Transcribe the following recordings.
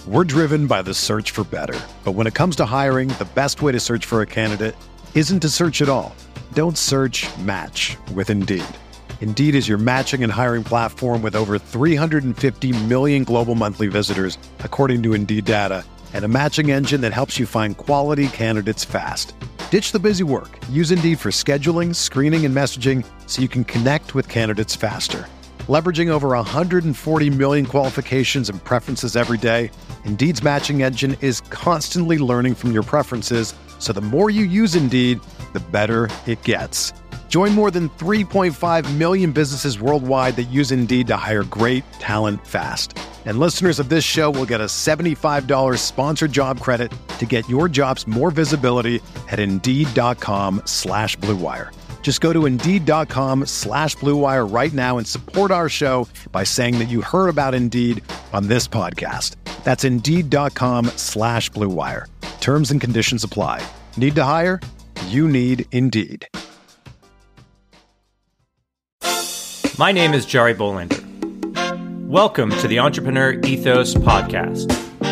We're driven by the search for better. But when it comes to hiring, the best way to search for a candidate isn't to search at all. Don't search, match with Indeed. Indeed is your matching and hiring platform with over 350 million global monthly visitors, according to Indeed data, and a matching engine that helps you find quality candidates fast. Ditch the busy work. Use Indeed for scheduling, screening, and messaging so you can connect with candidates faster. Leveraging over 140 million qualifications and preferences every day, Indeed's matching engine is constantly learning from your preferences, so the more you use Indeed, the better it gets. Join more than 3.5 million businesses worldwide that use Indeed to hire great talent fast. And listeners of this show will get a $75 sponsored job credit to get your jobs more visibility at Indeed.com/Blue Wire. Just go to Indeed.com/Blue Wire right now and support our show by saying that you heard about Indeed on this podcast. That's Indeed.com/Blue Wire. Terms and conditions apply. Need to hire? You need Indeed. My name is Jari Bolander. Welcome to the Entrepreneur Ethos Podcast.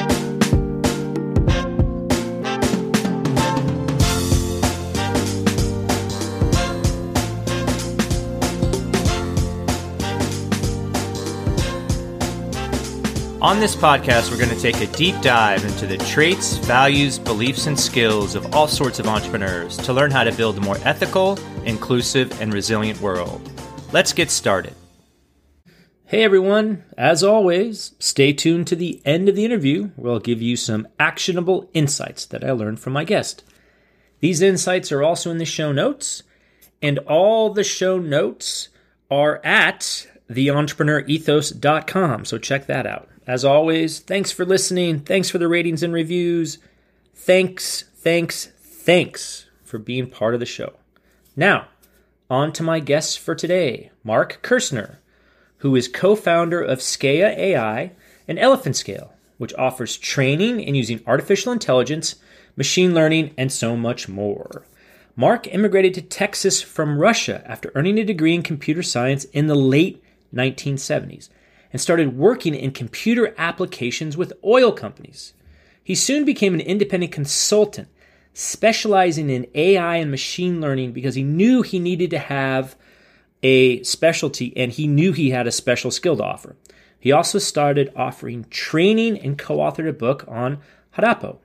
On this podcast, we're going to take a deep dive into the traits, values, beliefs, and skills of all sorts of entrepreneurs to learn how to build a more ethical, inclusive, and resilient world. Let's get started. Hey everyone, as always, stay tuned to the end of the interview where I'll give you some actionable insights that I learned from my guest. These insights are also in the show notes, and all the show notes are at theentrepreneurethos.com, so check that out. As always, thanks for listening. Thanks for the ratings and reviews. Thanks for being part of the show. Now, on to my guests for today, Mark Kirschner, who is co-founder of Scaya AI and Elephant Scale, which offers training in using artificial intelligence, machine learning, and so much more. Mark immigrated to Texas from Russia after earning a degree in computer science in the late 1970s and started working in computer applications with oil companies. He soon became an independent consultant, specializing in AI and machine learning because he knew he needed to have a specialty and he knew he had a special skill to offer. He also started offering training and co-authored a book on Harapo.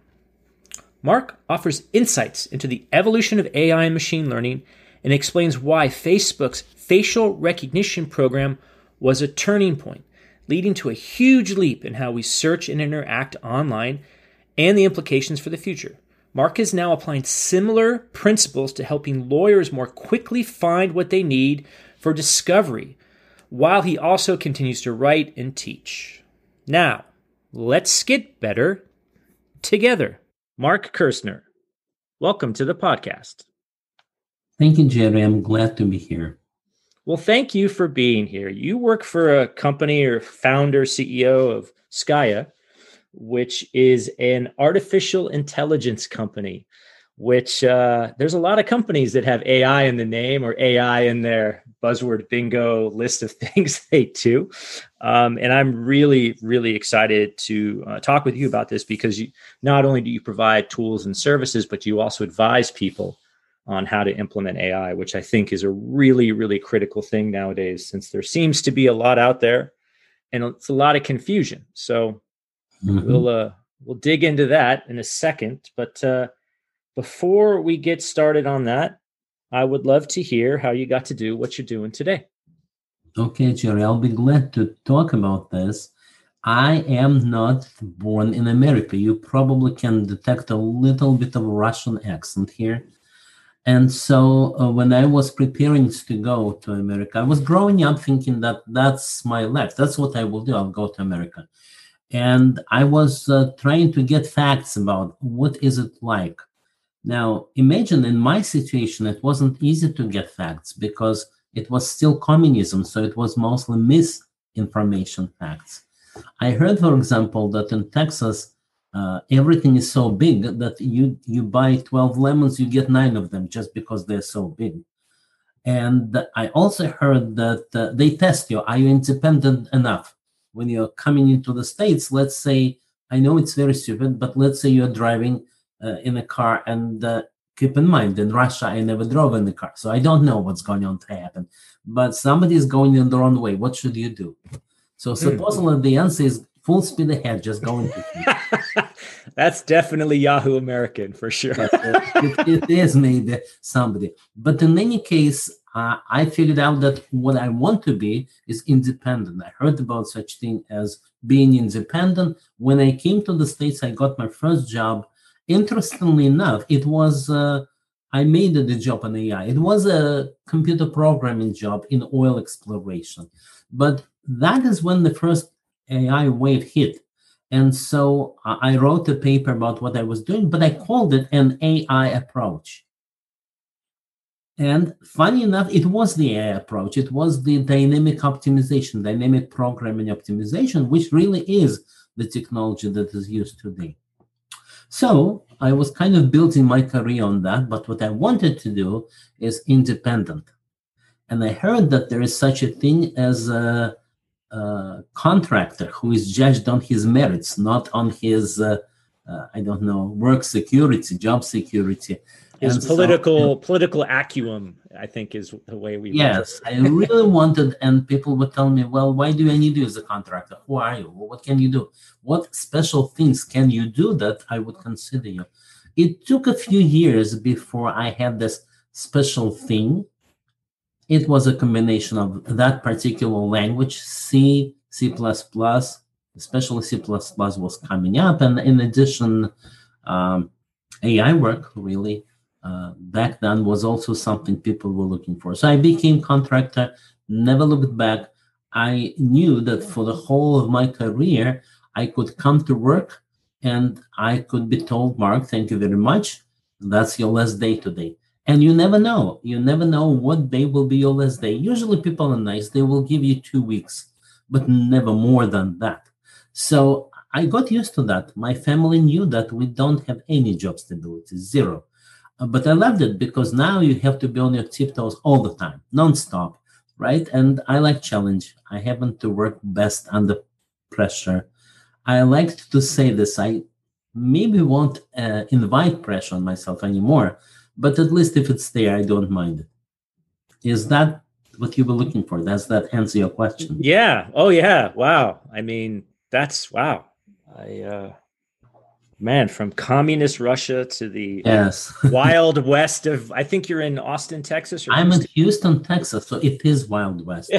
Mark offers insights into the evolution of AI and machine learning and explains why Facebook's facial recognition program was a turning point, leading to a huge leap in how we search and interact online and the implications for the future. Mark is now applying similar principles to helping lawyers more quickly find what they need for discovery, while he also continues to write and teach. Now, let's get better together. Mark Kirschner, welcome to the podcast. Thank you, Jerry. I'm glad to be here. Well, thank you for being here. You work for a company or founder, CEO of Scaya, which is an artificial intelligence company, which there's a lot of companies that have AI in the name or AI in their buzzword bingo list of things they do. And I'm really, really excited to talk with you about this because not only do you provide tools and services, but you also advise people on how to implement AI, which I think is a really, really critical thing nowadays, since there seems to be a lot out there and it's a lot of confusion. So we'll dig into that in a second. But before we get started on that, I would love to hear how you got to do what you're doing today. Okay, Jerry, I'll be glad to talk about this. I am not born in America. You probably can detect a little bit of a Russian accent here. And so when I was preparing to go to America, I was growing up thinking that that's my life. That's what I will do. I'll go to America. And I was trying to get facts about what is it like. Now, imagine in my situation, it wasn't easy to get facts because it was still communism. So it was mostly misinformation facts. I heard, for example, that in Texas, everything is so big that you buy 12 lemons, you get 9 of them just because they're so big. And I also heard that they test you. Are you independent enough? When you're coming into the States, let's say I know it's very stupid, but let's say you're driving in a car, and keep in mind, in Russia, I never drove in the car, so I don't know what's going on to happen. But somebody is going in the wrong way. What should you do? So supposedly the answer is full speed ahead, just going to That's definitely Yahoo American for sure. it is maybe somebody. But in any case, I figured out that what I want to be is independent. I heard about such thing as being independent. When I came to the States, I got my first job. Interestingly enough, it was, I made the job in AI. It was a computer programming job in oil exploration. But that is when the first AI wave hit. And so I wrote a paper about what I was doing, but I called it an AI approach. And funny enough, it was the AI approach. It was the dynamic optimization, dynamic programming optimization, which really is the technology that is used today. So I was kind of building my career on that, but what I wanted to do is independent. And I heard that there is such a thing as a contractor who is judged on his merits, not on his, work security, job security. His political acumen, I think, is the way we. Yes, I really wanted, and people would tell me, well, why do I need you as a contractor? Who are you? What can you do? What special things can you do that I would consider you? It took a few years before I had this special thing. It was a combination of that particular language, C, C++, especially C++ was coming up. And in addition, AI work really back then was also something people were looking for. So I became contractor, never looked back. I knew that for the whole of my career, I could come to work and I could be told, Mark, thank you very much. That's your last day today. And you never know. You never know what day will be your last day. Usually people are nice. They will give you 2 weeks, but never more than that. So I got used to that. My family knew that we don't have any job stability, zero. But I loved it because now you have to be on your tiptoes all the time, nonstop, right? And I like challenge. I happen to work best under pressure. I like to say this. I maybe won't invite pressure on myself anymore, but at least if it's there, I don't mind it. Is that what you were looking for? Does that answer your question? Yeah. Oh, yeah. Wow. I mean, that's wow. Man, from communist Russia to the wild west of, I think you're in Austin, Texas. Or I'm in Houston, Texas, so it is Wild West.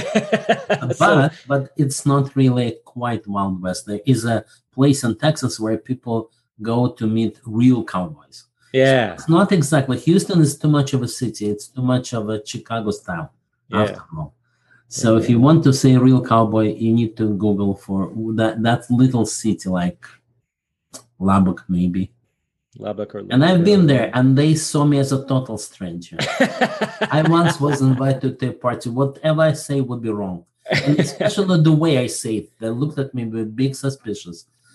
But it's not really quite Wild West. There is a place in Texas where people go to meet real cowboys. Yeah. So it's not exactly. Houston is too much of a city. It's too much of a Chicago style, after all. So if you want to say real cowboy, you need to Google for that little city like Lubbock, maybe. Lubbock or and I've been there, and they saw me as a total stranger. I once was invited to a party. Whatever I say would be wrong, and especially the way I say it. They looked at me with big suspicion.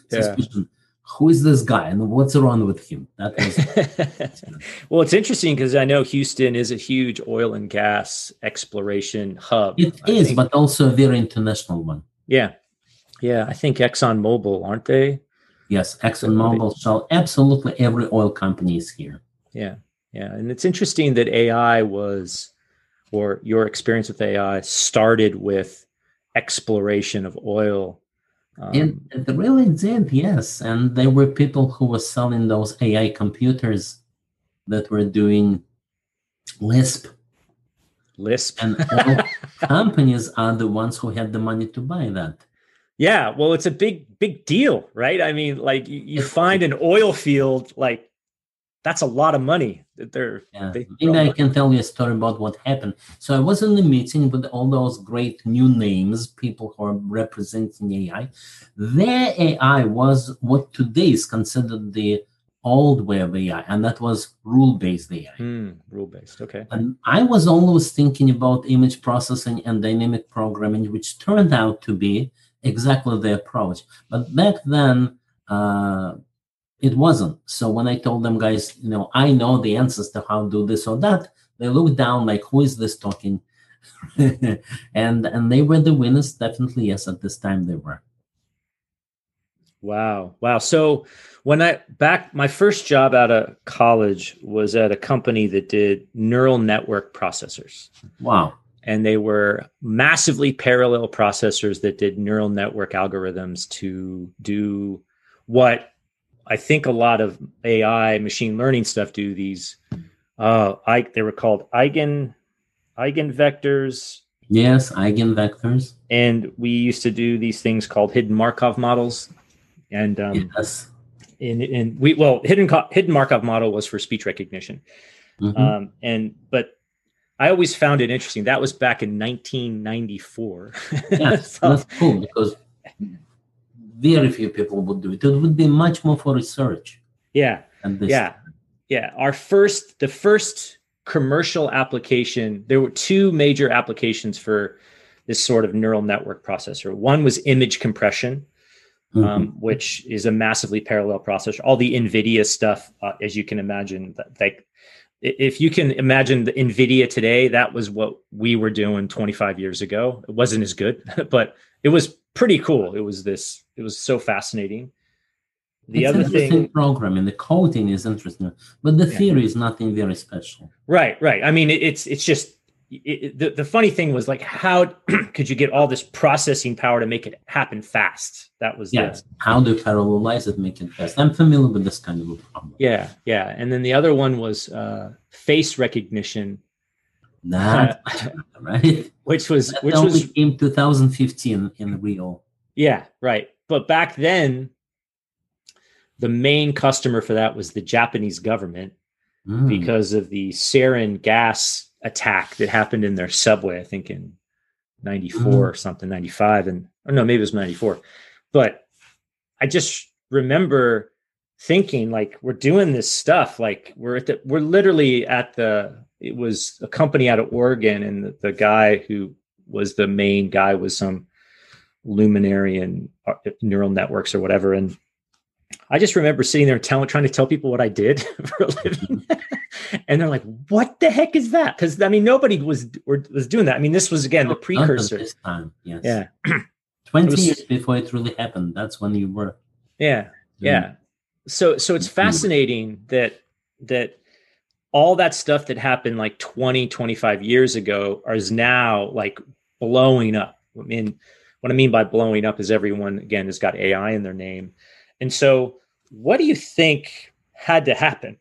Who is this guy, and what's wrong with him? That was. Well, it's interesting because I know Houston is a huge oil and gas exploration hub. It is, but also a very international one. Yeah. I think ExxonMobil, aren't they? Yes, ExxonMobil, Shell, absolutely every oil company is here. Yeah. And it's interesting that AI was, or your experience with AI started with exploration of oil. It really did, yes. And there were people who were selling those AI computers that were doing Lisp. And all companies are the ones who had the money to buy that. Yeah, well, it's a big deal, right? I mean, like you find an oil field, like that's a lot of money that Maybe I can tell you a story about what happened. So I was in the meeting with all those great new names, people who are representing AI. Their AI was what today is considered the old way of AI, and that was rule-based AI. Rule-based, okay. And I was always thinking about image processing and dynamic programming, which turned out to be exactly the approach. But back then, it wasn't. So when I told them, guys, I know the answers to how to do this or that, they looked down like, who is this talking? and they were the winners, definitely, yes, at this time they were. Wow. So my first job out of college was at a company that did neural network processors. Wow. And they were massively parallel processors that did neural network algorithms to do what I think a lot of AI machine learning stuff do. These, they were called eigenvectors. Yes, eigenvectors. And we used to do these things called hidden Markov models. And yes. Hidden Markov model was for speech recognition. Mm-hmm. But I always found it interesting. That was back in 1994. Yes, so, that's cool because very few people would do it. It would be much more for research. Yeah. The first commercial application, there were two major applications for this sort of neural network processor. One was image compression, which is a massively parallel processor. All the NVIDIA stuff, as you can imagine, like if you can imagine the NVIDIA today, that was what we were doing 25 years ago. It wasn't as good, but it was pretty cool. It was so fascinating. It's other thing, programming, the coding is interesting, but the theory is nothing very special. Right. I mean, it's just the funny thing was like, how could you get all this processing power to make it happen fast? That was how do you parallelize it, make it fast? I'm familiar with this kind of a problem. Yeah. And then the other one was face recognition. Right. Which only came 2015 in real. Yeah, right. But back then, the main customer for that was the Japanese government because of the sarin gas attack that happened in their subway, I think in 94 or something, 95. Maybe it was 94. But I just remember thinking like, we're doing this stuff. Like we're literally it was a company out of Oregon, and the guy who was the main guy was some luminary in neural networks or whatever. And I just remember sitting there trying to tell people what I did for a living. And they're like, what the heck is that? Because I mean, nobody was doing that. I mean, this was again the precursor. This time, yes. Yeah. 20 years before it really happened. That's when you were. Yeah. So it's fascinating that all that stuff that happened like 20, 25 years ago is now like blowing up. I mean, what I mean by blowing up is everyone, again, has got AI in their name. And so what do you think had to happen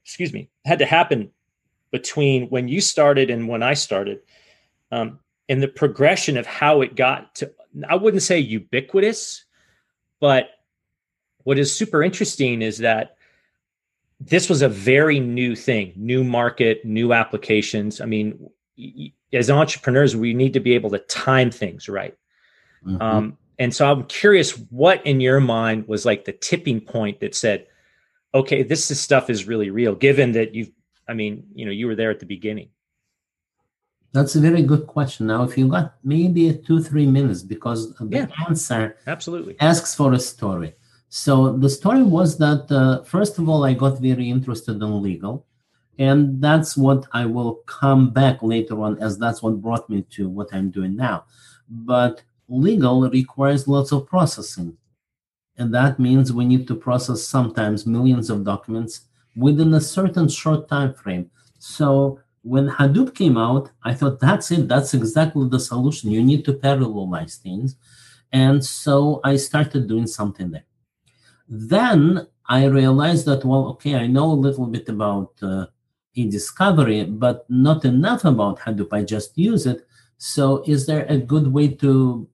between when you started and when I started, and the progression of how it got to, I wouldn't say ubiquitous, but what is super interesting is that this was a very new thing, new market, new applications. I mean, as entrepreneurs, we need to be able to time things right. And so I'm curious, what in your mind was like the tipping point that said, okay, this stuff is really real, given that you were there at the beginning? That's a very good question. Now, if you got maybe 2-3 minutes, because the answer absolutely asks for a story. So the story was that, first of all, I got very interested in legal. And that's what I will come back later on, as that's what brought me to what I'm doing now. But legal requires lots of processing. And that means we need to process sometimes millions of documents within a certain short time frame. So when Hadoop came out, I thought, that's it. That's exactly the solution. You need to parallelize things. And so I started doing something there. Then I realized that, well, okay, I know a little bit about e-discovery, but not enough about Hadoop. I just use it. So is there a good way to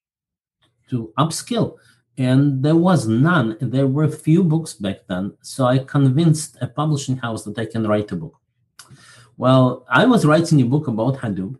upskill? And there was none. There were few books back then. So I convinced a publishing house that I can write a book. Well, I was writing a book about Hadoop,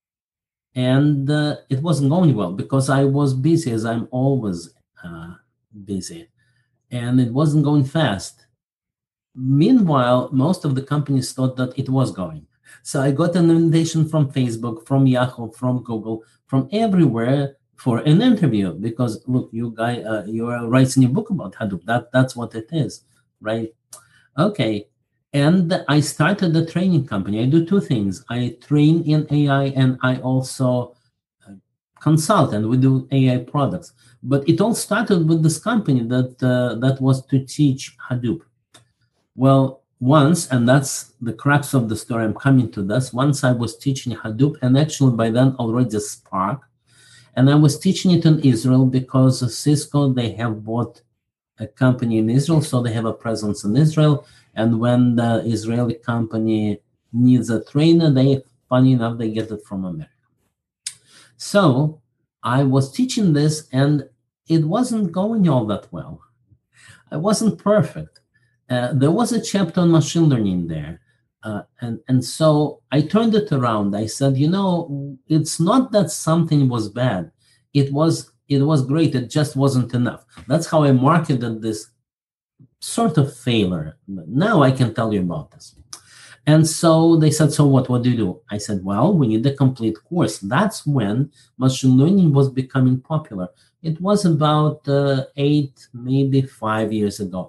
and it wasn't going well because I was busy, as I'm always busy, and it wasn't going fast. Meanwhile, most of the companies thought that it was going. So I got an invitation from Facebook, from Yahoo, from Google, from everywhere for an interview because, look, you are writing a book about Hadoop. That's what it is, right? Okay. And I started a training company. I do two things. I train in AI, and I also consultant. We do AI products. But it all started with this company that was to teach Hadoop. Well, once, and that's the crux of the story, I'm coming to this. Once I was teaching Hadoop, and actually by then already Spark, and I was teaching it in Israel because Cisco, they have bought a company in Israel, so they have a presence in Israel. And when the Israeli company needs a trainer, funny enough, they get it from America. So I was teaching this, and it wasn't going all that well. I wasn't perfect. There was a chapter on machine learning there. And so I turned it around. I said, it's not that something was bad. It was great. It just wasn't enough. That's how I marketed this sort of failure. Now I can tell you about this. And so they said, so what do you do? I said, well, we need a complete course. That's when machine learning was becoming popular. It was about 8, maybe 5 years ago.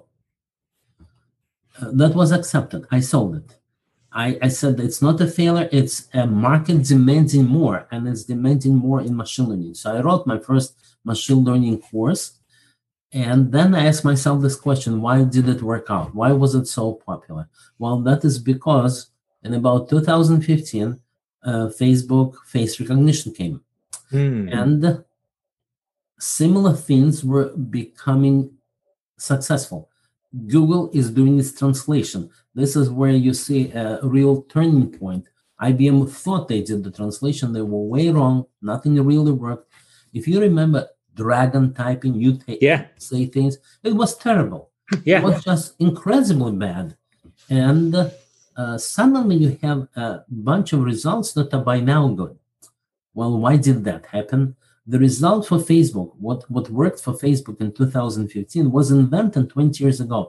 That was accepted. I sold it. I said it's not a failure. It's a market demanding more, and it's demanding more in machine learning. So I wrote my first machine learning course, and then I asked myself this question: why did it work out? Why was it so popular? Well, that is because in about 2015, Facebook face recognition came, and similar things were becoming successful. Google is doing its translation. This is where you see a real turning point. IBM thought they did the translation. They were way wrong. Nothing really worked. If you remember dragon typing, you say things. It was terrible. It was just incredibly bad. And suddenly you have a bunch of results that are by now good. Well, why did that happen? The result for Facebook, what worked for Facebook in 2015 was invented 20 years ago.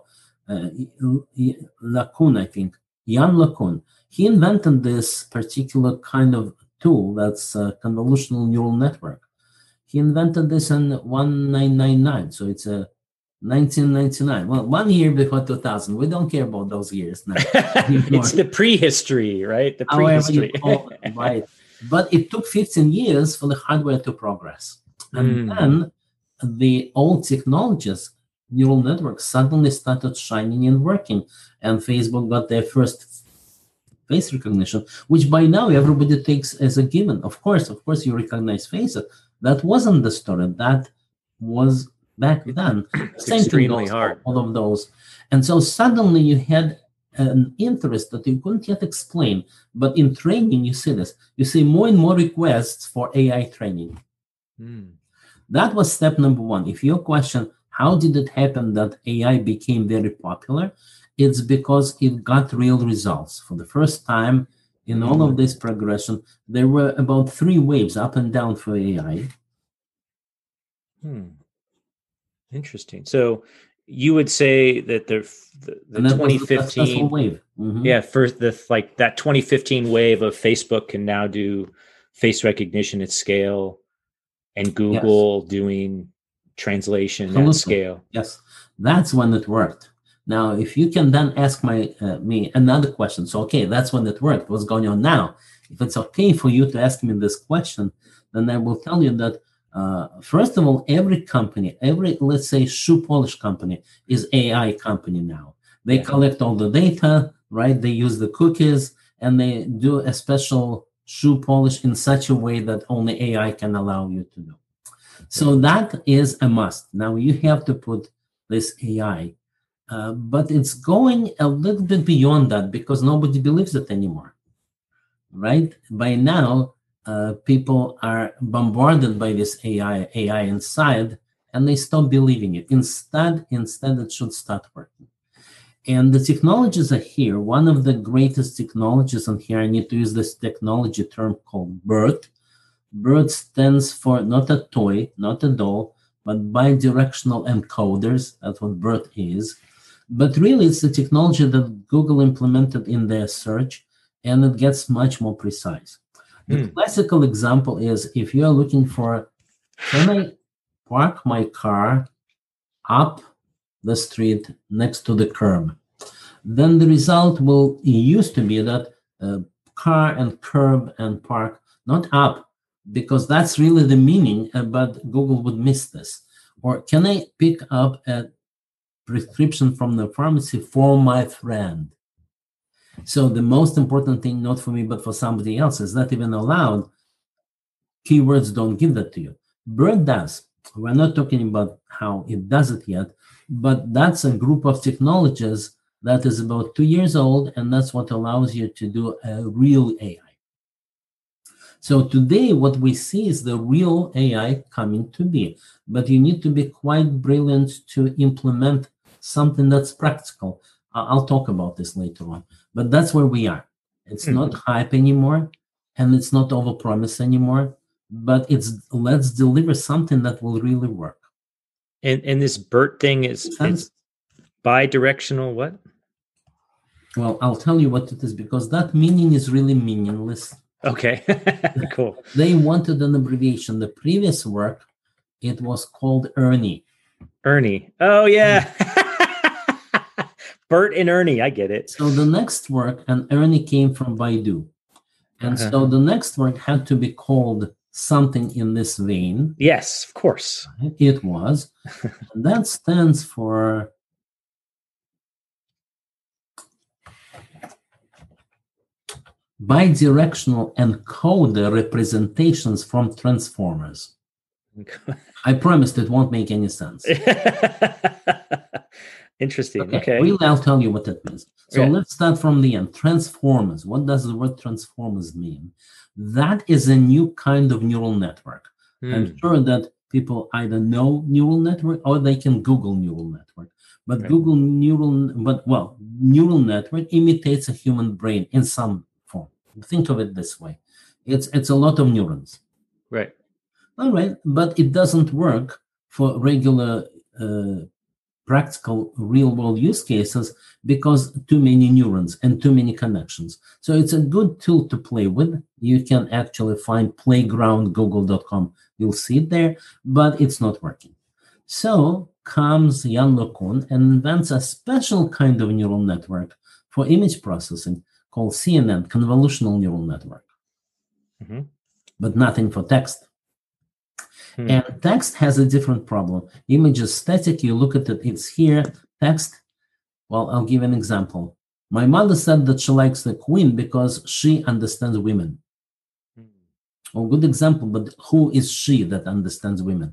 LeCun, I think, Yann LeCun. He invented this particular kind of tool that's a convolutional neural network. He invented this in 1999, so it's a 1999. Well, 1 year before 2000. We don't care about those years now. It's the prehistory, right? The prehistory. Right. But it took 15 years for the hardware to progress. And then the old technologies, neural networks, suddenly started shining and working. And Facebook got their first face recognition, which by now everybody takes as a given. Of course, you recognize faces. That wasn't the story. That was back then. Same extremely hard. All of those. And so suddenly you had an interest that you couldn't yet explain. But in training, you see this. You see more and more requests for AI training. That was step number one. If your question, how did it happen that AI became very popular? It's because it got real results. For the first time in all of this progression, there were about 3 waves up and down for AI. Interesting. So you would say that the 2015 wave. First that 2015 wave of Facebook can now do face recognition at scale, and Google doing translation at scale. Yes, that's when it worked. Now, if you can then ask me another question. So, okay, that's when it worked. What's going on now? If it's okay for you to ask me this question, then I will tell you that first of all, every company, let's say shoe polish company is AI company now. They collect all the data, right? They use the cookies, and they do a special shoe polish in such a way that only AI can allow you to do. So that is a must. Now you have to put this AI, but it's going a little bit beyond that because nobody believes it anymore, right? By now, people are bombarded by this AI inside, and they stop believing it. Instead, it should start working. And the technologies are here. One of the greatest technologies, and here I need to use this technology term called BERT. BERT stands for not a toy, not a doll, but bidirectional encoders. That's what BERT is. But really, it's the technology that Google implemented in their search, and it gets much more precise. The classical example is if you're looking for, can I park my car up the street next to the curb? Then the result used to be that car and curb and park, not up, because that's really the meaning, but Google would miss this. Or can I pick up a prescription from the pharmacy for my friend? So the most important thing, not for me, but for somebody else, is not even allowed. Keywords don't give that to you. BERT does. We're not talking about how it does it yet, but that's a group of technologies that is about 2 years old, and that's what allows you to do a real AI. So today, what we see is the real AI coming to be, but you need to be quite brilliant to implement something that's practical. I'll talk about this later on, but that's where we are. It's not hype anymore, and it's not overpromise anymore, but it's let's deliver something that will really work. And this BERT thing is it's bi-directional what? Well, I'll tell you what it is, because that meaning is really meaningless. Okay, cool. They wanted an abbreviation. The previous work, it was called Ernie. Ernie. Oh, yeah. Bert and Ernie, I get it. So the next work, and Ernie came from Baidu. And so the next work had to be called something in this vein. Yes, of course. It was. And that stands for bidirectional encoder representations from transformers. I promised it won't make any sense. Interesting. Okay. Really, I'll tell you what that means. So let's start from the end. Transformers. What does the word transformers mean? That is a new kind of neural network. I'm sure that people either know neural network or they can Google neural network. But neural network imitates a human brain in some form. Think of it this way. It's a lot of neurons. Right. All right, but it doesn't work for regular practical real-world use cases because too many neurons and too many connections. So it's a good tool to play with. You can actually find playgroundgoogle.com. You'll see it there, but it's not working. So comes Jan LeCun and invents a special kind of neural network for image processing called CNN, Convolutional Neural Network, but nothing for text. And text has a different problem. Image is static. You look at it, it's here. Text, well, I'll give an example. My mother said that she likes the Queen because she understands women. Well, good example, but who is she that understands women?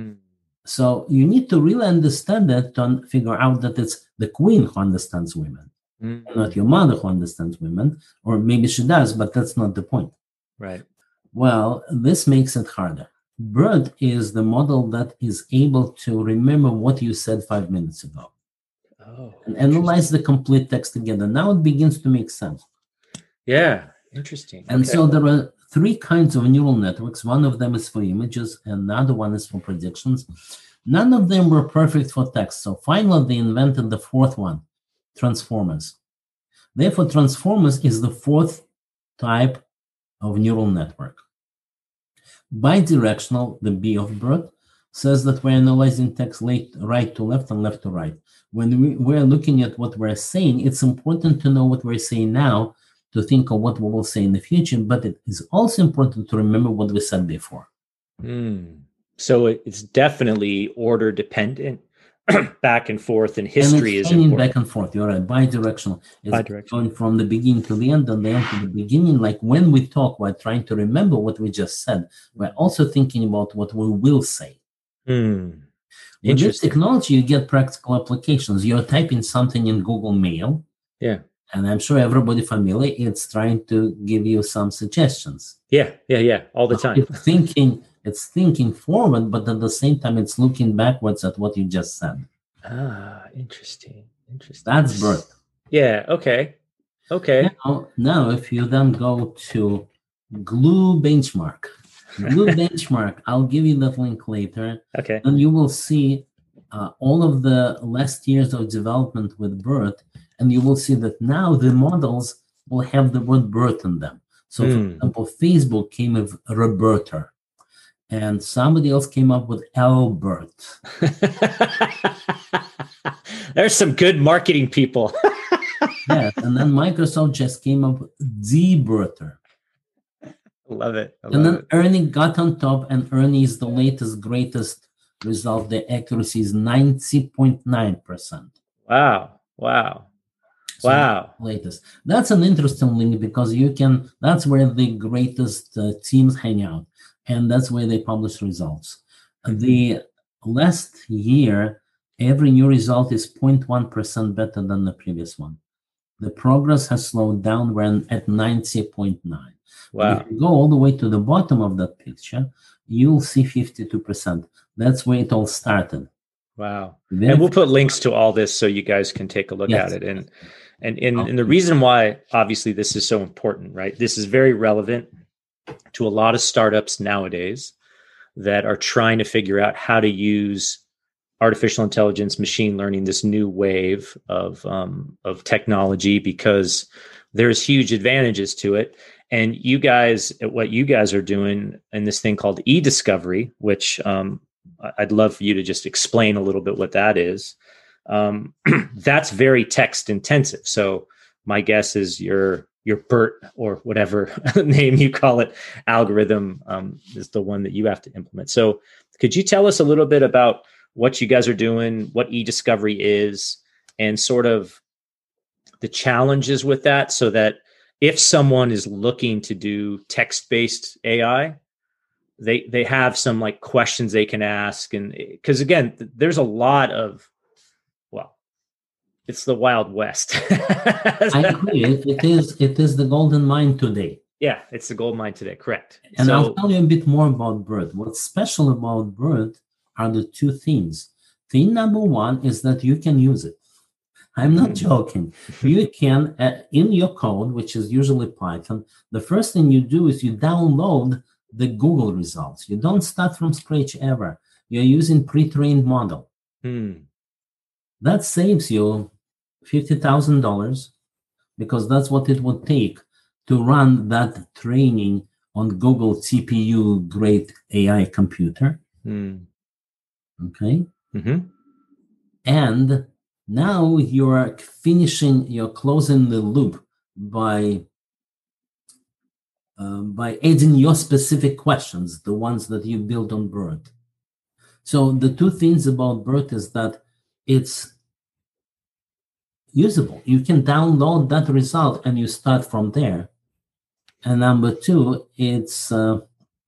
So you need to really understand that to figure out that it's the Queen who understands women, not your mother who understands women, or maybe she does, but that's not the point. Right. Well, this makes it harder. BERT is the model that is able to remember what you said 5 minutes ago and analyze the complete text together. Now it begins to make sense. Yeah, interesting. And so there are 3 kinds of neural networks. One of them is for images, and another one is for predictions. None of them were perfect for text. So finally, they invented the 4th one, transformers. Therefore, transformers is the 4th type of neural network. Bidirectional, the B of BERT, says that we're analyzing text right to left and left to right. When we're looking at what we're saying, it's important to know what we're saying now to think of what we will say in the future, but it is also important to remember what we said before. So it's definitely order dependent, back and forth, and history is important. Back and forth, you're right, bidirectional. It's going from the beginning to the end and the end to the beginning. Like when we talk, we're trying to remember what we just said. We're also thinking about what we will say. With this technology, you get practical applications. You're typing something in Google Mail. Yeah. And I'm sure everybody familiar, it's trying to give you some suggestions. Yeah, all the time. It's thinking forward, but at the same time, it's looking backwards at what you just said. Interesting. That's BERT. Yeah, okay. Now, if you then go to Glue Benchmark, I'll give you that link later. Okay. And you will see all of the last years of development with BERT, and you will see that now the models will have the word BERT in them. So, for example, Facebook came with Roberta, and somebody else came up with Albert. There's some good marketing people. Yes, and then Microsoft just came up with Zberter. I love it. I And love then it. Ernie got on top, and Ernie is the latest, greatest result. The accuracy is 90.9%. Wow. Wow. So that's Wow. the latest. That's an interesting link because that's where the greatest teams hang out, and that's where they publish results. Mhm. The last year, every new result is 0.1% better than the previous one. The progress has slowed down. We're at 90.9. But if Wow. you go all the way to the bottom of that picture, you'll see 52%. That's where it all started. Wow. Very And we'll put links to all this so you guys can take a look Yes. at it. And the reason why obviously this is so important, right? This is very relevant to a lot of startups nowadays that are trying to figure out how to use artificial intelligence, machine learning, this new wave of technology, because there's huge advantages to it. And you guys, what you guys are doing in this thing called e-discovery, which I'd love for you to just explain a little bit what that is. That's very text intensive. So my guess is your BERT or whatever name you call it algorithm is the one that you have to implement. So could you tell us a little bit about what you guys are doing, what e-discovery is, and sort of the challenges with that, so that if someone is looking to do text-based AI, they have some like questions they can ask. And because again, there's a lot of, well, it's the Wild West. I agree. It is the golden mine today. Yeah, it's the gold mine today. Correct. And I'll tell you a bit more about BERT. What's special about BERT are the two things. Thing number one is that you can use it. I'm not joking. You can, in your code, which is usually Python, the first thing you do is you download the Google results. You don't start from scratch ever. You're using pre-trained model. That saves you $50,000 because that's what it would take to run that training on Google CPU grade AI computer. Okay. And now you're closing the loop by adding your specific questions, the ones that you built on BERT. So the two things about BERT is that it's usable. You can download that result and you start from there. And number two, it's I'm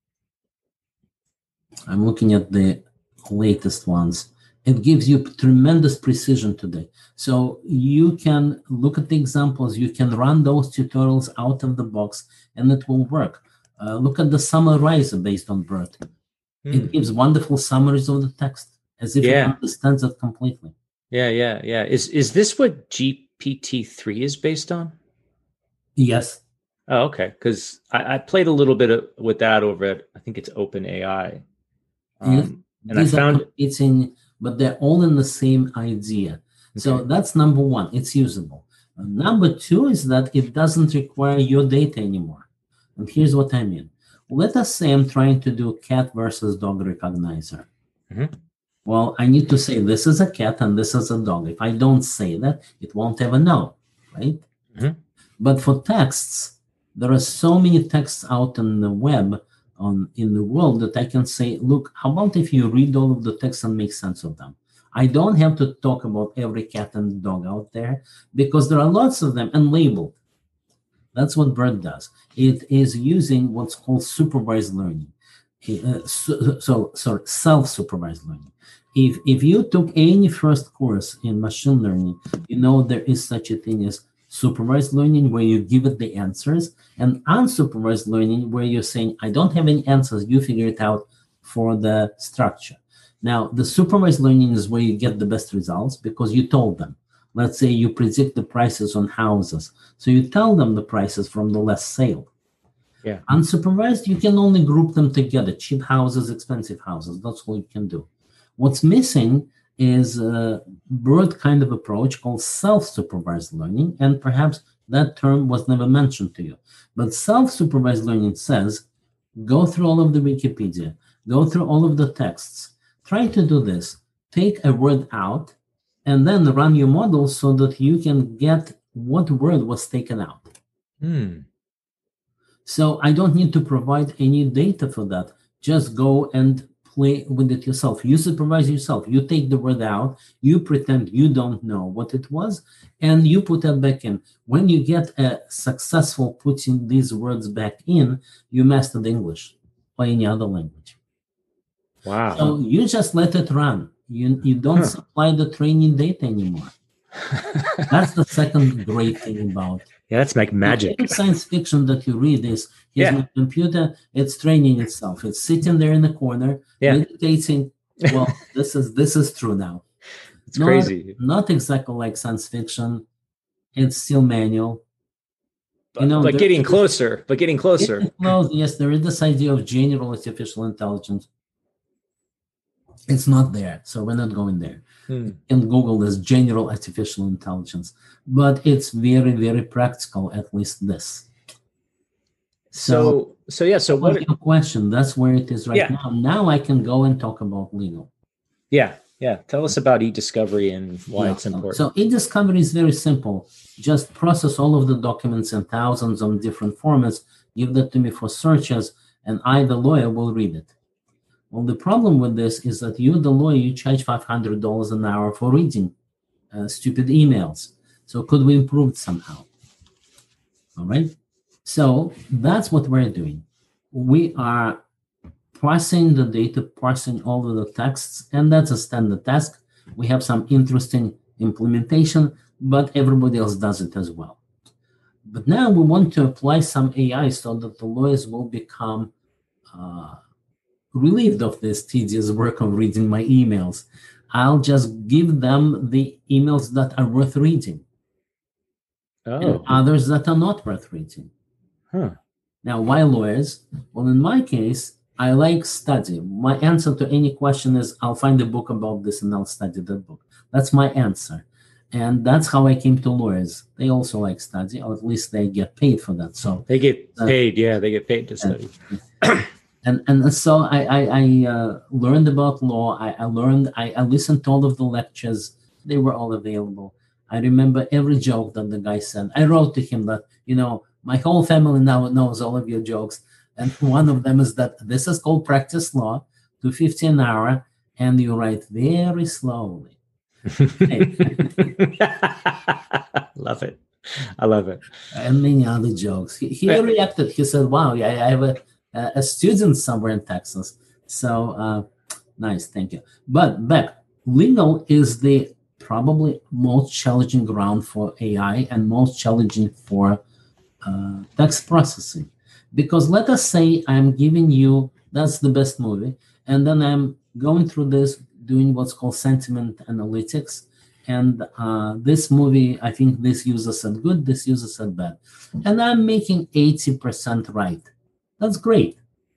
looking at the latest ones. It gives you tremendous precision today. So you can look at the examples, you can run those tutorials out of the box, and it will work. Look at the summarizer based on BERT. It gives wonderful summaries of the text as if it understands it completely. Yeah. Is this what GPT-3 is based on? Yes. Oh, okay. Because I played a little bit with that over at, I think it's OpenAI. And I found it's in, but they're all in the same idea. Okay. So that's number one. It's usable. Number two is that it doesn't require your data anymore. And here's what I mean. Let us say I'm trying to do cat versus dog recognizer. Well, I need to say this is a cat and this is a dog. If I don't say that, it won't ever know, right? But for texts, there are so many texts out in the web, in the world, that I can say, look, how about if you read all of the text and make sense of them? I don't have to talk about every cat and dog out there because there are lots of them and labeled. That's what BERT does. It is using what's called supervised learning. Self-supervised learning. If you took any first course in machine learning, you know there is such a thing as supervised learning where you give it the answers, and unsupervised learning where you're saying, I don't have any answers, you figure it out for the structure. Now, the supervised learning is where you get the best results because you told them. Let's say you predict the prices on houses. So you tell them the prices from the last sale. Yeah. Unsupervised, you can only group them together. Cheap houses, expensive houses. That's all you can do. What's missing is a broad kind of approach called self-supervised learning. And perhaps that term was never mentioned to you. But self-supervised learning says, go through all of the Wikipedia, go through all of the texts. Try to do this. Take a word out, and then run your model so that you can get what word was taken out. So I don't need to provide any data for that. Just go and play with it yourself. You supervise yourself. You take the word out, you pretend you don't know what it was, and you put that back in. When you get a successful putting these words back in, you mastered English or any other language. Wow. So you just let it run. You don't supply the training data anymore. That's the second great thing about. Yeah, that's like magic. Every science fiction that you read is, here's my computer, it's training itself. It's sitting there in the corner, meditating. Well, this is true now. It's crazy. Not exactly like science fiction. It's still manual. But getting closer. Yes, there is this idea of general artificial intelligence. It's not there, so we're not going there. In Google, there's general artificial intelligence, but it's very, very practical, at least this. So what your question? That's where it is right now. Now I can go and talk about legal. Yeah. Tell us about e-discovery and why it's important. So e-discovery is very simple. Just process all of the documents in thousands of different formats, give that to me for searches, and I, the lawyer, will read it. Well, the problem with this is that you, the lawyer, you charge $500 an hour for reading stupid emails. So could we improve it somehow? All right. So that's what we're doing. We are parsing the data, parsing all of the texts, and that's a standard task. We have some interesting implementation, but everybody else does it as well. But now we want to apply some AI so that the lawyers will become relieved of this tedious work of reading my emails. I'll just give them the emails that are worth reading. And others that are not worth reading. Now, why lawyers? Well, in my case, I like study. My answer to any question is, I'll find a book about this and I'll study that book. That's my answer. And that's how I came to lawyers. They also like study, or at least they get paid for that. So they get paid. They get paid to study. And so I learned about law. I listened to all of the lectures. They were all available. I remember every joke that the guy said. I wrote to him that, my whole family now knows all of your jokes. And one of them is that this is called practice law, $2.50 an hour, and you write very slowly. Love it. I love it. And many other jokes. He reacted. He said, wow, I have a student somewhere in Texas. So nice, thank you. But Beck, legal is the probably most challenging ground for AI and most challenging for text processing. Because let us say I'm giving you, that's the best movie, and then I'm going through this, doing what's called sentiment analytics. And this movie, I think this user said good, this user said bad. And I'm making 80% right. That's great.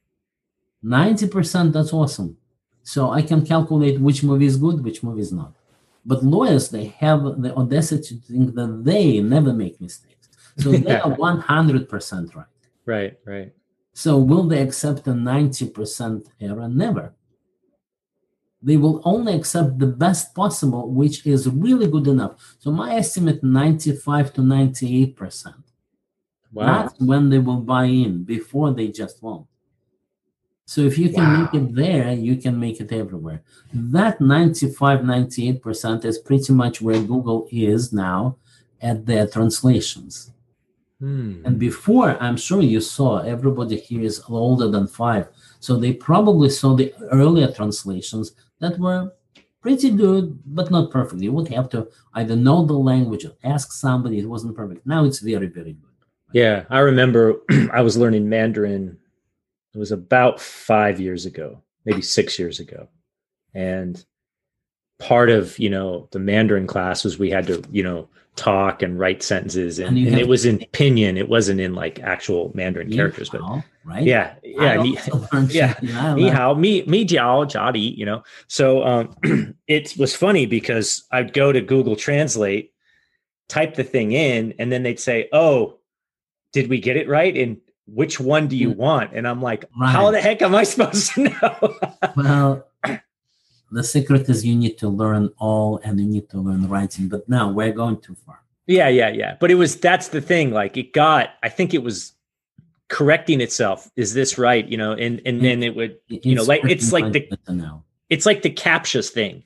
90%, that's awesome. So I can calculate which movie is good, which movie is not. But lawyers, they have the audacity to think that they never make mistakes. So they are 100% right. Right. So will they accept a 90% error? Never. They will only accept the best possible, which is really good enough. So my estimate, 95 to 98%. Wow. That's when they will buy in. Before, they just won't. So if you can make it there, you can make it everywhere. That 95, 98% is pretty much where Google is now at their translations. And before, I'm sure you saw, everybody here is older than 5. So they probably saw the earlier translations that were pretty good, but not perfect. You would have to either know the language or ask somebody. It wasn't perfect. Now it's very, very good. Yeah, I remember I was learning Mandarin. It was about 5 years ago, maybe 6 years ago. And part of, the Mandarin class was we had to, talk and write sentences, and it was in pinyin. It wasn't in like actual Mandarin characters, but right? Yeah. Ni hao, mi jiao, jiao. So it was funny because I'd go to Google Translate, type the thing in, and then they'd say, "Oh, did we get it right? And which one do you want?" And I'm like, how the heck am I supposed to know? Well, the secret is you need to learn all, and you need to learn writing. But now we're going too far. Yeah. But that's the thing. Like I think it was correcting itself. Is this right? And then it would, it's like the CAPTCHA thing.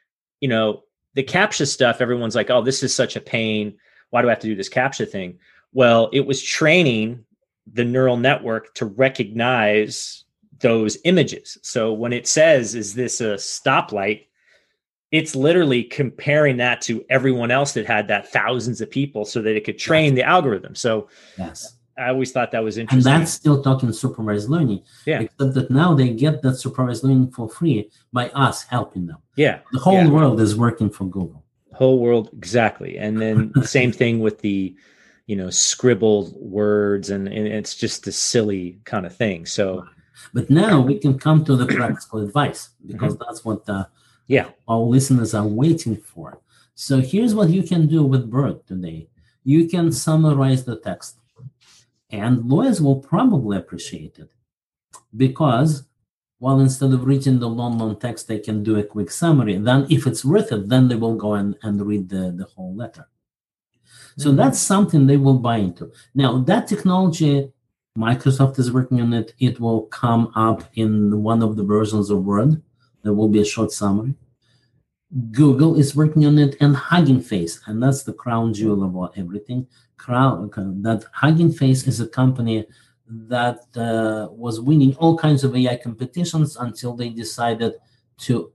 The CAPTCHA stuff, everyone's like, oh, this is such a pain. Why do I have to do this CAPTCHA thing? Well, it was training the neural network to recognize those images. So when it says, is this a stoplight? It's literally comparing that to everyone else that had that, thousands of people, so that it could train the algorithm. So I always thought that was interesting. And that's still talking supervised learning. Yeah. Except that now they get that supervised learning for free by us helping them. Yeah. The whole world is working for Google. Whole world, exactly. And then same thing with the, scribbled words, and it's just a silly kind of thing. So, but now we can come to the practical advice, because that's what our listeners are waiting for. So here's what you can do with BERT today. You can summarize the text, and lawyers will probably appreciate it, because instead of reading the long text, they can do a quick summary. Then if it's worth it, then they will go and read the whole letter. So that's something they will buy into. Now, that technology, Microsoft is working on it. It will come up in one of the versions of Word. There will be a short summary. Google is working on it, and Hugging Face, and that's the crown jewel of everything. That Hugging Face is a company that was winning all kinds of AI competitions until they decided to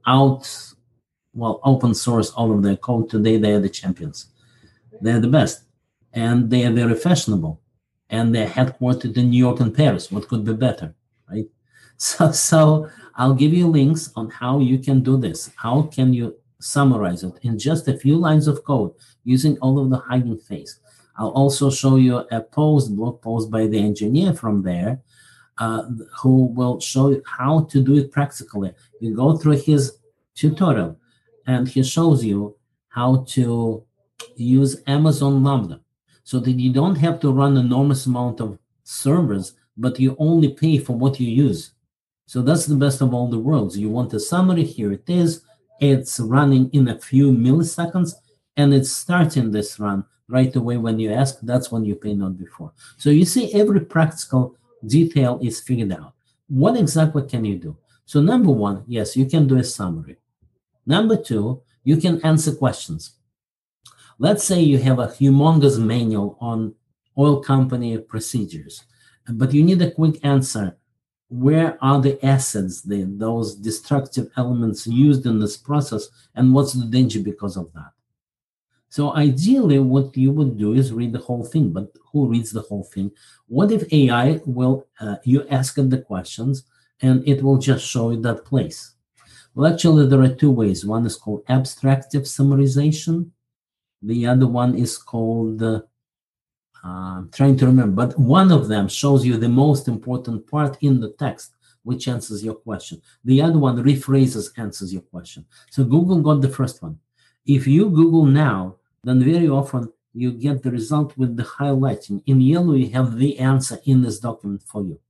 open source all of their code. Today, they are the champions. They're the best, and they are very fashionable, and they're headquartered in New York and Paris. What could be better, right? So I'll give you links on how you can do this. How can you summarize it in just a few lines of code using all of the Hugging Face? I'll also show you a blog post by the engineer from there, who will show you how to do it practically. You go through his tutorial, and he shows you how to use Amazon Lambda, so that you don't have to run an enormous amount of servers, but you only pay for what you use. So that's the best of all the worlds. You want a summary, here it is. It's running in a few milliseconds, and it's starting this run right away when you ask. That's when you pay, not before. So you see, every practical detail is figured out. What exactly can you do? So number one, yes, you can do a summary. Number two, you can answer questions. Let's say you have a humongous manual on oil company procedures, but you need a quick answer. Where are the acids, those destructive elements used in this process, and what's the danger because of that? So ideally, what you would do is read the whole thing, but who reads the whole thing? What if AI will, you ask it the questions, and it will just show you that place? Well, actually, there are two ways. One is called abstractive summarization. The other one is called, I'm trying to remember, but one of them shows you the most important part in the text, which answers your question. The other one rephrases, answers your question. So Google got the first one. If you Google now, then very often you get the result with the highlighting. In yellow, you have the answer in this document for you.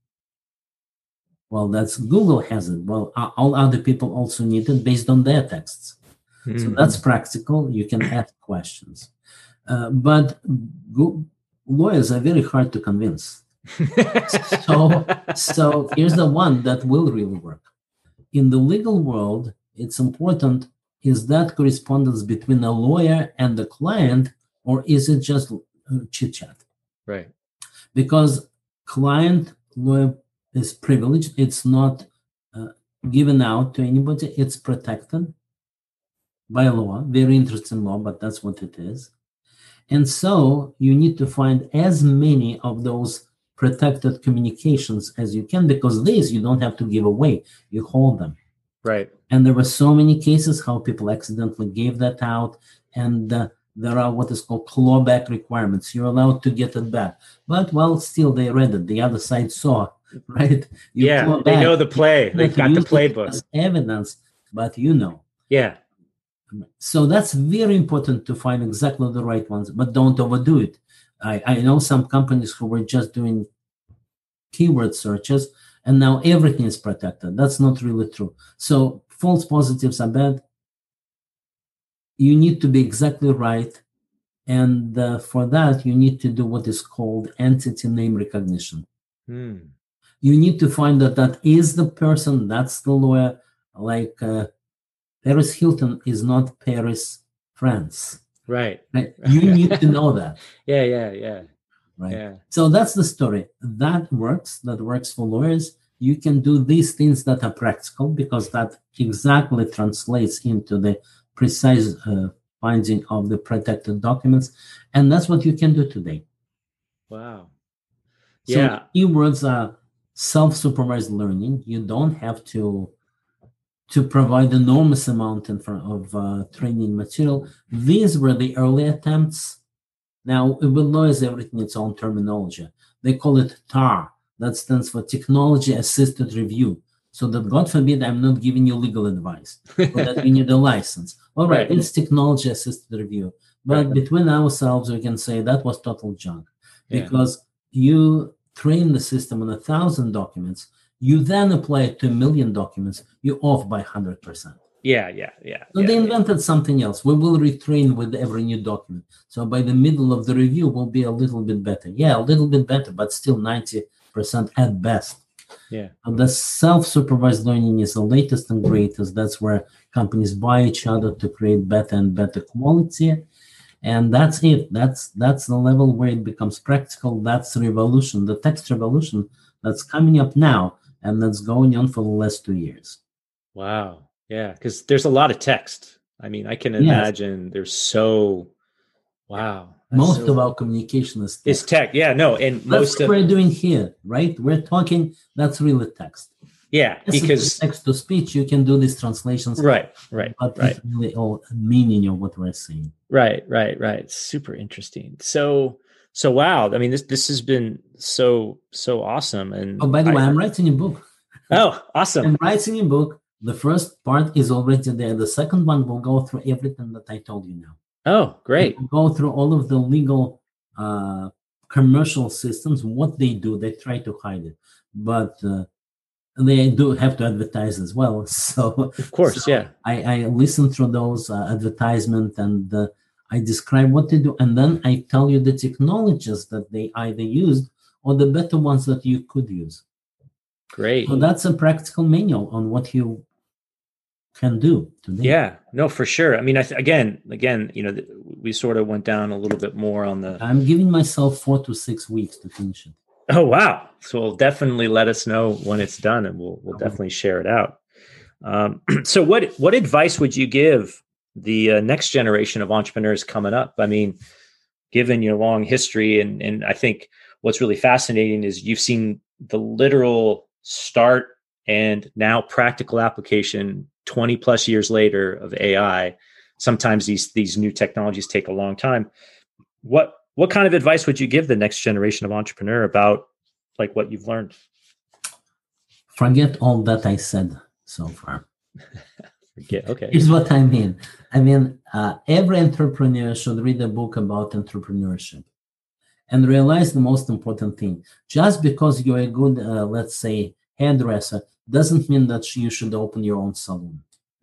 Well, that's Google has it. Well, all other people also need it based on their texts. Mm-hmm. So that's practical. You can ask questions. But lawyers are very hard to convince. So here's the one that will really work. In the legal world, it's important, is that correspondence between a lawyer and the client, or is it just chit-chat? Right. Because client-lawyer is privileged. It's not given out to anybody. It's protected by law. Very interesting law, but that's what it is. And so you need to find as many of those protected communications as you can, because these you don't have to give away. You hold them. Right. And there were so many cases how people accidentally gave that out. And there are what is called clawback requirements. You're allowed to get it back. But, well, still they read it. The other side saw, right? Yeah, they know the play. They've got the playbook. As evidence, but you know. Yeah. So that's very important to find exactly the right ones, but don't overdo it. I know some companies who were just doing keyword searches, and now everything is protected. That's not really true. So false positives are bad. You need to be exactly right. And for that, you need to do what is called entity name recognition. Hmm. You need to find that is the person, that's the lawyer. Like Paris Hilton is not Paris, France. Right. Right? You need to know that. Yeah. Right. Yeah. So that's the story. That works. That works for lawyers. You can do these things that are practical because that exactly translates into the precise finding of the protected documents. And that's what you can do today. Wow. So Yeah. keywords are self-supervised learning. You don't have to provide enormous amount of training material. These were the early attempts. Now, with lawyers, everything its own terminology. They call it TAR. That stands for Technology Assisted Review. So that, God forbid, I'm not giving you legal advice, or that you need a license. All right, it's Technology Assisted Review. But between ourselves, we can say that was total junk. Because you train the system on 1,000 documents, you then apply it to 1,000,000 documents, you're off by 100%. Yeah. So they invented something else. We will retrain with every new document. So by the middle of the review, we'll be a little bit better. Yeah, a little bit better, but still 90% at best. Yeah. And the self-supervised learning is the latest and greatest. That's where companies buy each other to create better and better quality. And that's it. That's the level where it becomes practical. That's the revolution, the text revolution that's coming up now, and that's going on for the last 2 years. Wow. Yeah, because there's a lot of text. I mean, I can imagine there's wow. Most of our communication is text. It's text. Yeah, no. And that's most what we're doing here, right? We're talking, that's really text. Yeah, because text to speech, you can do these translations. Right. But it's really all meaning of what we're saying. Right. Super interesting. So wow. I mean, this has been so awesome. And by the way, I'm writing a book. Oh, awesome. I'm writing a book. The first part is already there. The second one will go through everything that I told you now. Oh, great. We'll go through all of the legal commercial systems, what they do. They try to hide it, but they do have to advertise as well. So, of course, yeah. I listen through those advertisements and I describe what they do. And then I tell you the technologies that they either used or the better ones that you could use. Great. So that's a practical manual on what you can do today. Yeah, no, for sure. I mean, again, we sort of went down a little bit more on the. I'm giving myself 4 to 6 weeks to finish it. Oh wow! So we'll definitely let us know when it's done, and we'll definitely share it out. So, what advice would you give the next generation of entrepreneurs coming up? I mean, given your long history, and I think what's really fascinating is you've seen the literal start and now practical application 20 plus years later of AI. Sometimes these new technologies take a long time. What kind of advice would you give the next generation of entrepreneur about like what you've learned? Forget all that I said so far. Okay. Here's what I mean. Every entrepreneur should read a book about entrepreneurship and realize the most important thing. Just because you're a good, let's say, hairdresser, doesn't mean that you should open your own salon.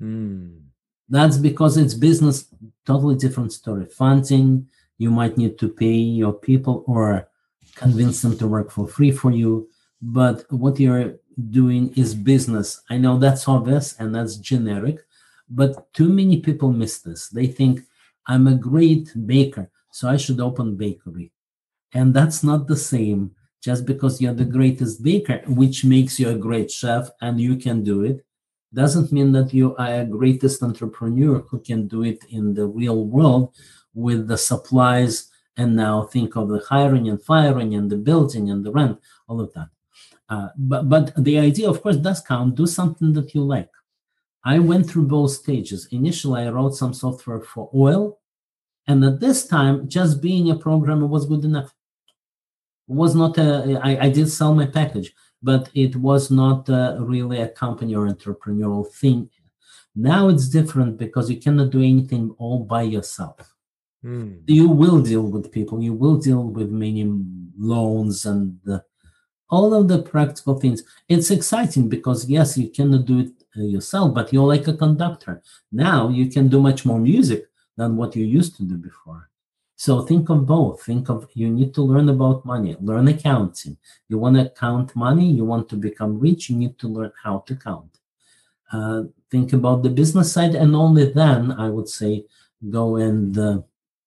That's because it's business, totally different story. Funding, you might need to pay your people or convince them to work for free for you. But what you're doing is business. I know that's obvious and that's generic, but too many people miss this. They think, I'm a great baker, so I should open bakery. And that's not the same. Just because you're the greatest baker, which makes you a great chef and you can do it, doesn't mean that you are a greatest entrepreneur who can do it in the real world with the supplies. And now think of the hiring and firing and the building and the rent, all of that. But the idea, of course, does count. Do something that you like. I went through both stages. Initially, I wrote some software for oil. And at this time, just being a programmer was good enough. Was not I did sell my package, but it was not really a company or entrepreneurial thing. Now it's different because you cannot do anything all by yourself. You will deal with people. You will deal with many loans and all of the practical things. It's exciting because, yes, you cannot do it yourself, but you're like a conductor. Now you can do much more music than what you used to do before. So think of both. Think of, you need to learn about money, learn accounting. You want to count money, you want to become rich, you need to learn how to count. Think about the business side, and only then I would say go and do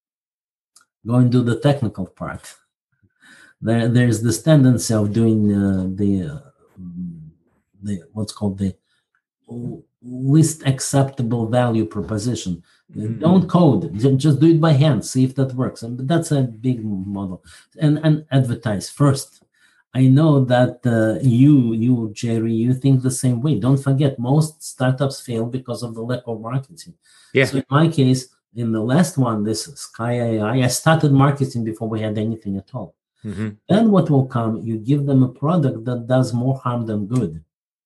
the technical part. There's this tendency of doing the what's called the least acceptable value proposition. Don't code, just do it by hand, see if that works. And that's a big model. And advertise first. I know that you, Jerry, you think the same way. Don't forget, most startups fail because of the lack of marketing. Yeah. So in my case, in the last one, this Sky AI, I started marketing before we had anything at all. Then what will come, you give them a product that does more harm than good.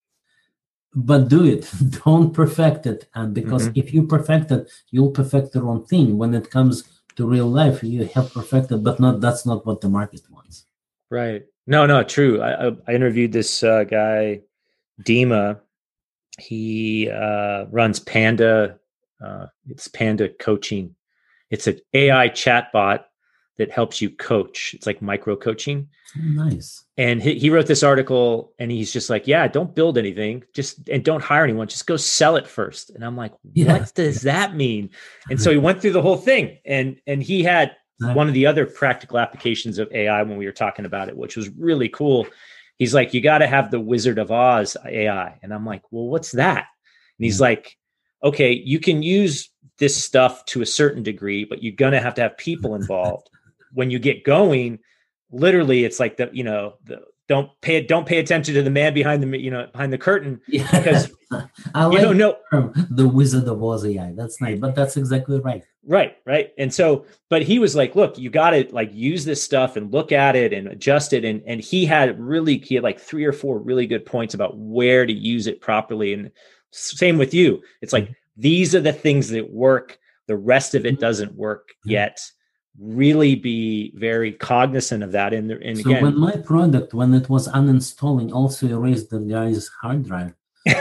But do it. Don't perfect it. And because if you perfect it, you'll perfect the wrong thing. When it comes to real life, you have perfected, but that's not what the market wants. Right. No, true. I interviewed this guy, Dima. He runs Panda. It's Panda Coaching. It's an AI chatbot that helps you coach. It's like micro coaching. Oh, nice. And he wrote this article, and he's just like, yeah, don't build anything, and don't hire anyone. Just go sell it first. And I'm like, what does that mean? And so he went through the whole thing, and he had one of the other practical applications of AI when we were talking about it, which was really cool. He's like, you got to have the Wizard of Oz AI. And I'm like, well, what's that? And he's like, okay, you can use this stuff to a certain degree, but you're going to have people involved. When you get going, literally, it's like don't pay attention to the man behind the curtain, because I like you don't know the Wizard of Oz AI. That's nice, but that's exactly right. Right. And so, but he was like, look, you got to like use this stuff and look at it and adjust it. And he had like 3 or 4 really good points about where to use it properly. And same with you. It's like, these are the things that work. The rest of it doesn't work yet. Really be very cognizant of that. And so again, when my product, when it was uninstalling, also erased the guy's hard drive.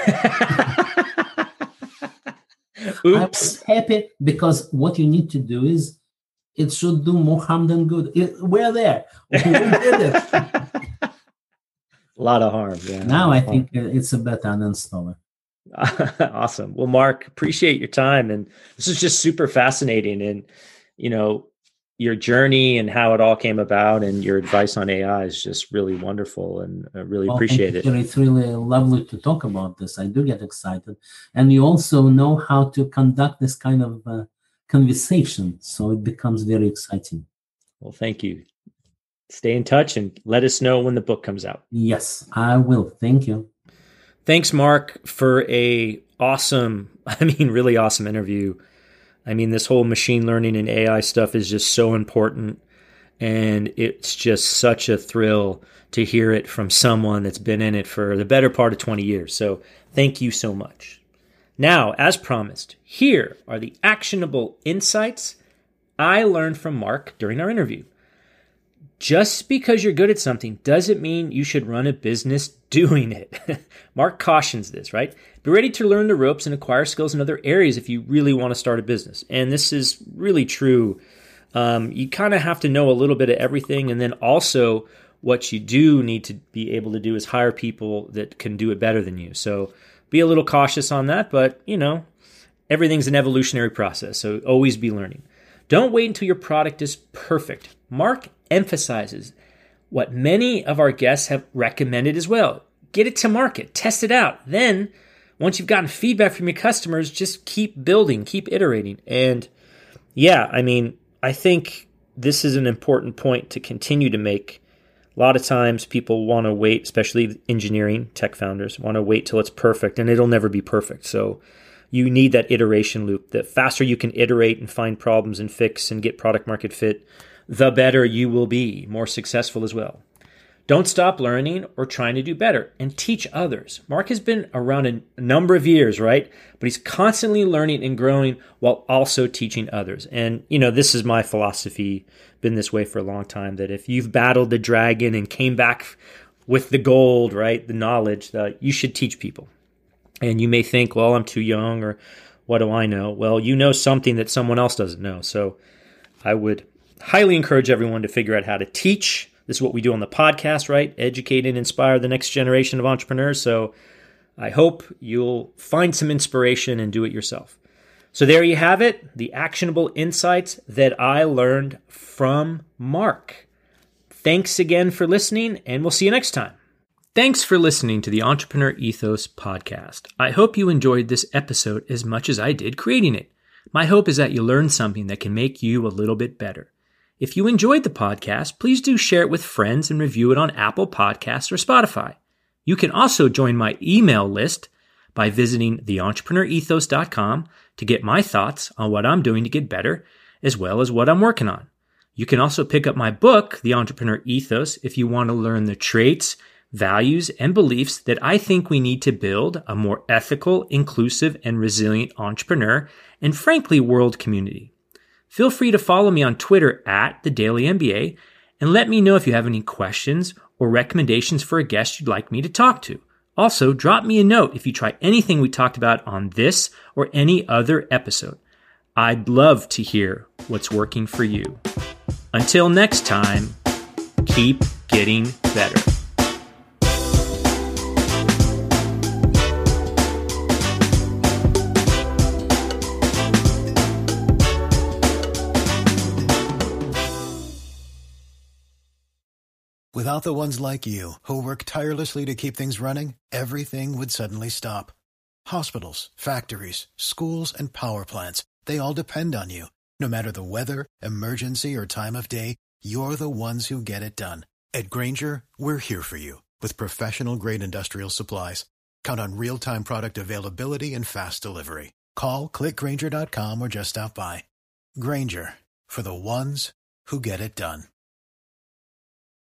Oops. I was happy, because what you need to do is, it should do more harm than good. We're there. We did it. A lot of harm. Yeah. Now I think it's a better uninstaller. Awesome. Well, Mark, appreciate your time. And this is just super fascinating. And, your journey and how it all came about, and your advice on AI is just really wonderful, and I really appreciate it. It's really lovely to talk about this. I do get excited. And you also know how to conduct this kind of conversation, so it becomes very exciting. Well, thank you. Stay in touch and let us know when the book comes out. Yes, I will. Thank you. Thanks, Mark, for really awesome interview. I mean, this whole machine learning and AI stuff is just so important, and it's just such a thrill to hear it from someone that's been in it for the better part of 20 years. So thank you so much. Now, as promised, here are the actionable insights I learned from Mark during our interview. Just because you're good at something doesn't mean you should run a business doing it. Mark cautions this, right? Be ready to learn the ropes and acquire skills in other areas if you really want to start a business. And this is really true. You kind of have to know a little bit of everything. And then also what you do need to be able to do is hire people that can do it better than you. So be a little cautious on that. But, everything's an evolutionary process. So always be learning. Don't wait until your product is perfect. Mark emphasizes what many of our guests have recommended as well. Get it to market, test it out. Then, once you've gotten feedback from your customers, just keep building, keep iterating. And I think this is an important point to continue to make. A lot of times people want to wait, especially engineering, tech founders, want to wait till it's perfect, and it'll never be perfect. So you need that iteration loop. The faster you can iterate and find problems and fix and get product market fit, the better you will be, more successful as well. Don't stop learning or trying to do better, and teach others. Mark has been around a number of years, right? But he's constantly learning and growing while also teaching others. And, this is my philosophy, been this way for a long time, that if you've battled the dragon and came back with the gold, right, the knowledge, you should teach people. And you may think, well, I'm too young, or what do I know? Well, you know something that someone else doesn't know. So I would highly encourage everyone to figure out how to teach. This is what we do on the podcast, right? Educate and inspire the next generation of entrepreneurs. So I hope you'll find some inspiration and do it yourself. So there you have it, the actionable insights that I learned from Mark. Thanks again for listening, and we'll see you next time. Thanks for listening to the Entrepreneur Ethos podcast. I hope you enjoyed this episode as much as I did creating it. My hope is that you learned something that can make you a little bit better. If you enjoyed the podcast, please do share it with friends and review it on Apple Podcasts or Spotify. You can also join my email list by visiting theentrepreneurethos.com to get my thoughts on what I'm doing to get better, as well as what I'm working on. You can also pick up my book, The Entrepreneur Ethos, if you want to learn the traits, values, and beliefs that I think we need to build a more ethical, inclusive, and resilient entrepreneur and, frankly, world community. Feel free to follow me on Twitter at TheDailyMBA and let me know if you have any questions or recommendations for a guest you'd like me to talk to. Also, drop me a note if you try anything we talked about on this or any other episode. I'd love to hear what's working for you. Until next time, keep getting better. Without the ones like you, who work tirelessly to keep things running, everything would suddenly stop. Hospitals, factories, schools, and power plants, they all depend on you. No matter the weather, emergency, or time of day, you're the ones who get it done. At Grainger, we're here for you with professional-grade industrial supplies. Count on real-time product availability and fast delivery. Call, click Grainger.com, or just stop by. Grainger, for the ones who get it done.